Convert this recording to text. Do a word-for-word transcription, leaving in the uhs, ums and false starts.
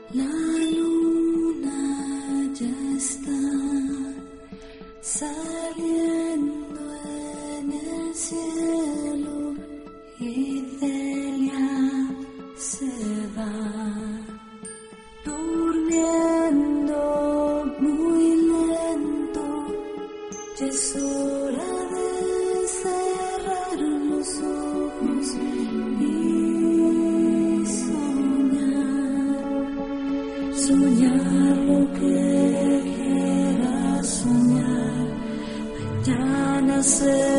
La luna ya está saliendo en el cielo y Delia se va durmiendo muy lento. Ya es hora de cerrar los ojos y soñar lo que quieras soñar. Mañana se